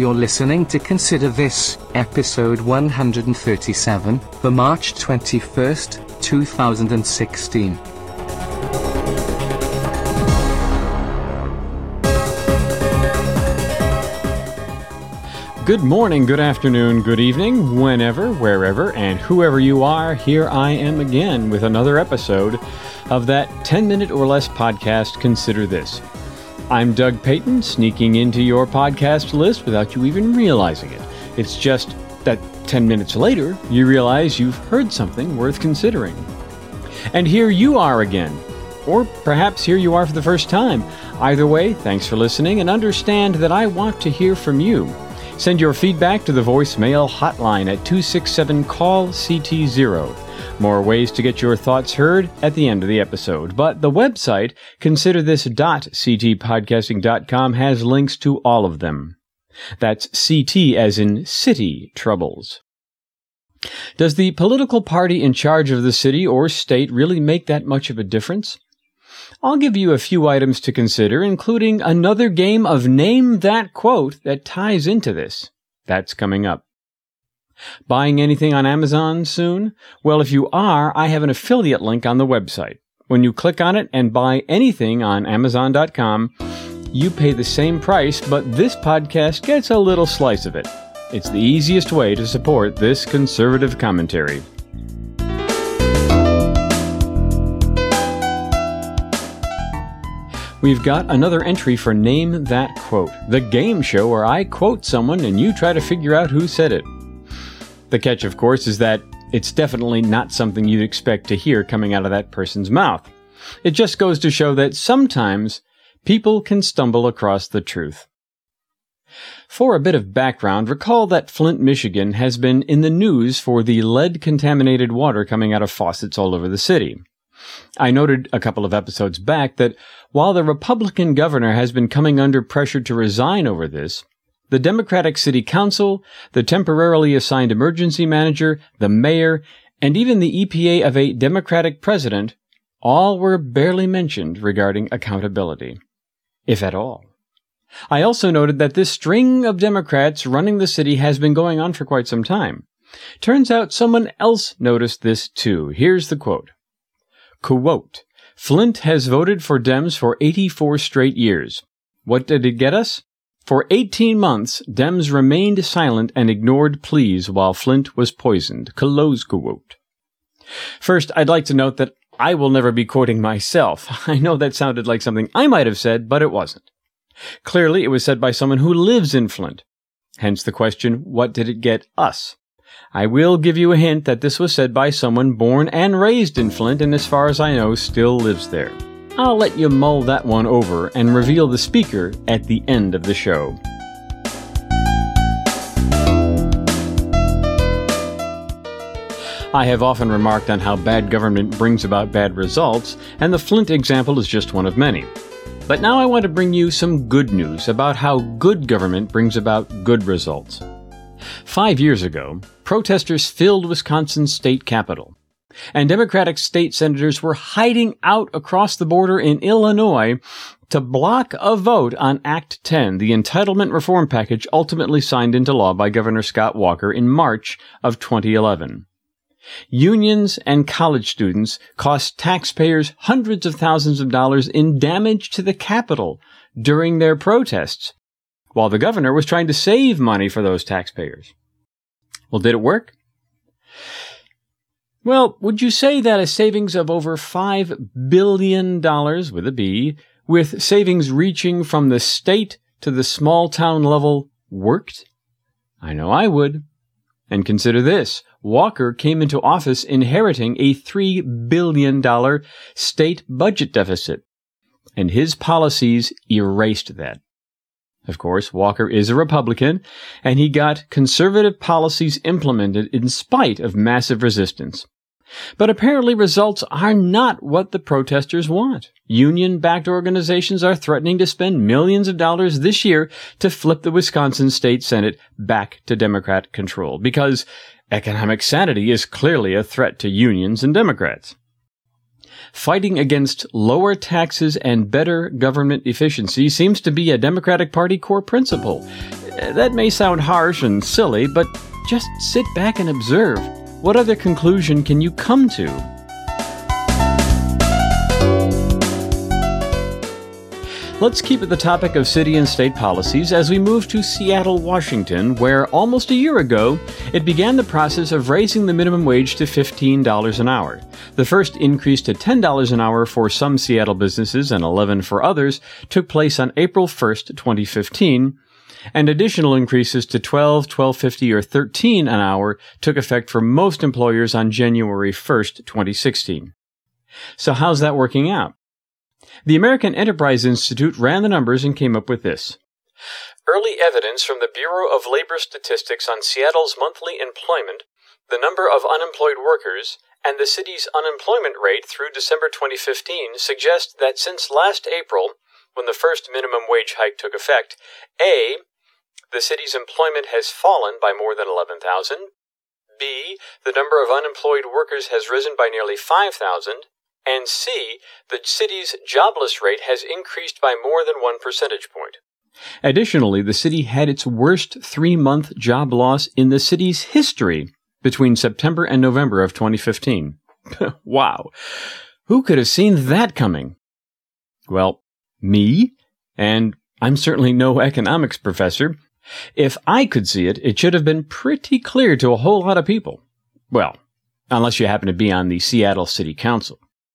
You're listening to Consider This, episode 137, for March 21st, 2016. Good morning, good afternoon, good evening, whenever, wherever, and whoever you are, here I am again with another episode of that 10-minute or less podcast, Consider This. I'm Doug Payton, sneaking into your podcast list without you even realizing it. It's just that 10 minutes later, you realize you've heard something worth considering. And here you are again. Or perhaps here you are for the first time. Either way, thanks for listening, and understand that I want to hear from you. Send your feedback to the voicemail hotline at 267-CALL-CT0. More ways to get your thoughts heard at the end of the episode. But the website, considerthis.ctpodcasting.com, has links to all of them. That's CT as in city troubles. Does the political party in charge of the city or state really make that much of a difference? I'll give you a few items to consider, including another game of Name That Quote that ties into this. That's coming up. Buying anything on Amazon soon? Well, if you are, I have an affiliate link on the website. When you click on it and buy anything on Amazon.com, you pay the same price, but this podcast gets a little slice of it. It's the easiest way to support this conservative commentary. We've got another entry for Name That Quote, the game show where I quote someone and you try to figure out who said it. The catch, of course, is that it's definitely not something you'd expect to hear coming out of that person's mouth. It just goes to show that sometimes people can stumble across the truth. For a bit of background, recall that Flint, Michigan has been in the news for the lead-contaminated water coming out of faucets all over the city. I noted a couple of episodes back that while the Republican governor has been coming under pressure to resign over this, the Democratic City Council, the temporarily assigned emergency manager, the mayor, and even the EPA of a Democratic president all were barely mentioned regarding accountability, if at all. I also noted that this string of Democrats running the city has been going on for quite some time. Turns out someone else noticed this too. Here's the quote. Quote, Flint has voted for Dems for 84 straight years. What did it get us? For 18 months, Dems remained silent and ignored pleas while Flint was poisoned. Close quote. First, I'd like to note that I will never be quoting myself. I know that sounded like something I might have said, but it wasn't. Clearly, it was said by someone who lives in Flint. Hence the question, what did it get us? I will give you a hint that this was said by someone born and raised in Flint and, as far as I know, still lives there. I'll let you mull that one over and reveal the speaker at the end of the show. I have often remarked on how bad government brings about bad results, and the Flint example is just one of many. But now I want to bring you some good news about how good government brings about good results. 5 years ago, protesters filled Wisconsin's state capitol, and Democratic state senators were hiding out across the border in Illinois to block a vote on Act 10, the entitlement reform package ultimately signed into law by Governor Scott Walker in March of 2011. Unions and college students cost taxpayers hundreds of thousands of dollars in damage to the Capitol during their protests, while the governor was trying to save money for those taxpayers. Well, did it work? Well, would you say that a savings of over $5 billion, with a B, with savings reaching from the state to the small town level, worked? I know I would. And consider this. Walker came into office inheriting a $3 billion state budget deficit, and his policies erased that. Of course, Walker is a Republican, and he got conservative policies implemented in spite of massive resistance. But apparently results are not what the protesters want. Union-backed organizations are threatening to spend millions of dollars this year to flip the Wisconsin State Senate back to Democrat control, because economic sanity is clearly a threat to unions and Democrats. Fighting against lower taxes and better government efficiency seems to be a Democratic Party core principle. That may sound harsh and silly, but just sit back and observe. What other conclusion can you come to? Let's keep at the topic of city and state policies as we move to Seattle, Washington, where almost a year ago, it began the process of raising the minimum wage to $15 an hour. The first increase to $10 an hour for some Seattle businesses and $11 for others took place on April 1st, 2015, and additional increases to $12, $12.50, or $13 an hour took effect for most employers on January 1st, 2016. So how's that working out? The American Enterprise Institute ran the numbers and came up with this. Early evidence from the Bureau of Labor Statistics on Seattle's monthly employment, the number of unemployed workers, and the city's unemployment rate through December 2015 suggest that since last April, when the first minimum wage hike took effect, A, the city's employment has fallen by more than 11,000, B, the number of unemployed workers has risen by nearly 5,000, and C, the city's jobless rate has increased by more than 1 percentage point. Additionally, the city had its worst 3-month job loss in the city's history between September and November of 2015. Wow. Who could have seen that coming? Well, me, and I'm certainly no economics professor. If I could see it, it should have been pretty clear to a whole lot of people. Well, unless you happen to be on the Seattle City Council.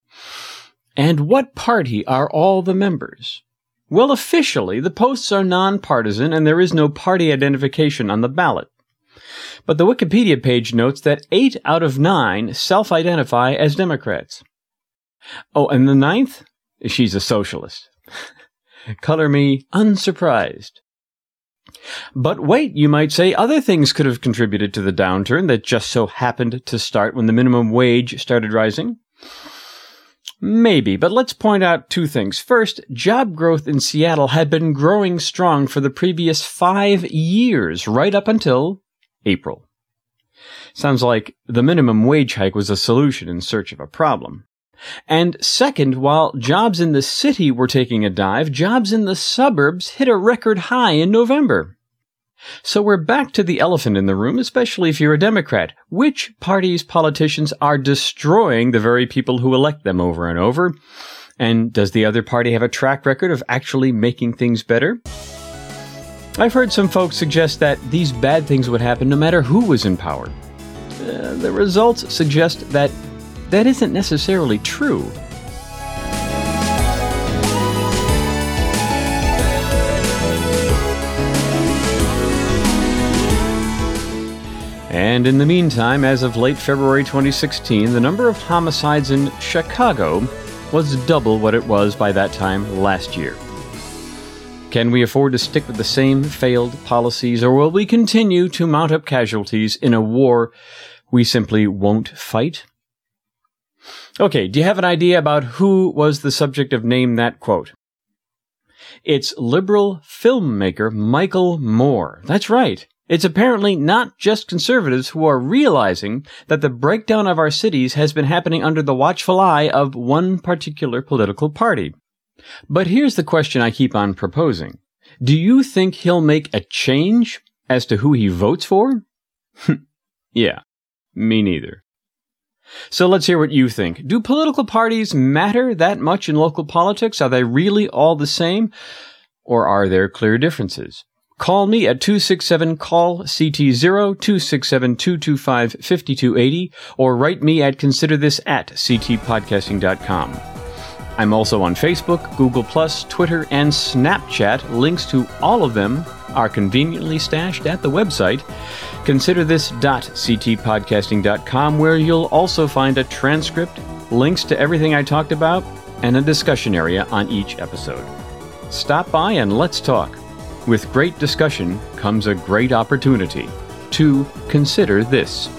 And what party are all the members? Well, officially, the posts are nonpartisan and there is no party identification on the ballot. But the Wikipedia page notes that 8 out of 9 self-identify as Democrats. Oh, and the 9th? She's a socialist. Color me unsurprised. But wait, you might say, other things could have contributed to the downturn that just so happened to start when the minimum wage started rising. Maybe, but let's point out 2 things. First, job growth in Seattle had been growing strong for the previous 5 years, right up until April. Sounds like the minimum wage hike was a solution in search of a problem. And second, while jobs in the city were taking a dive, jobs in the suburbs hit a record high in November. So we're back to the elephant in the room, especially if you're a Democrat. Which party's politicians are destroying the very people who elect them over and over? And does the other party have a track record of actually making things better? I've heard some folks suggest that these bad things would happen no matter who was in power. The results suggest that isn't necessarily true. And in the meantime, as of late February 2016, the number of homicides in Chicago was double what it was by that time last year. Can we afford to stick with the same failed policies, or will we continue to mount up casualties in a war we simply won't fight? Okay, do you have an idea about who was the subject of Name That Quote? It's liberal filmmaker Michael Moore. That's right. It's apparently not just conservatives who are realizing that the breakdown of our cities has been happening under the watchful eye of one particular political party. But here's the question I keep on proposing. Do you think he'll make a change as to who he votes for? Yeah, me neither. So let's hear what you think. Do political parties matter that much in local politics? Are they really all the same? Or are there clear differences? Call me at 267-CALL-CT0, 267-225-5280, or write me at considerthis@ctpodcasting.com. I'm also on Facebook, Google+, Twitter, and Snapchat. Links to all of them are conveniently stashed at the website, considerthis.ctpodcasting.com, where you'll also find a transcript, links to everything I talked about, and a discussion area on each episode. Stop by and let's talk. With great discussion comes a great opportunity to consider this.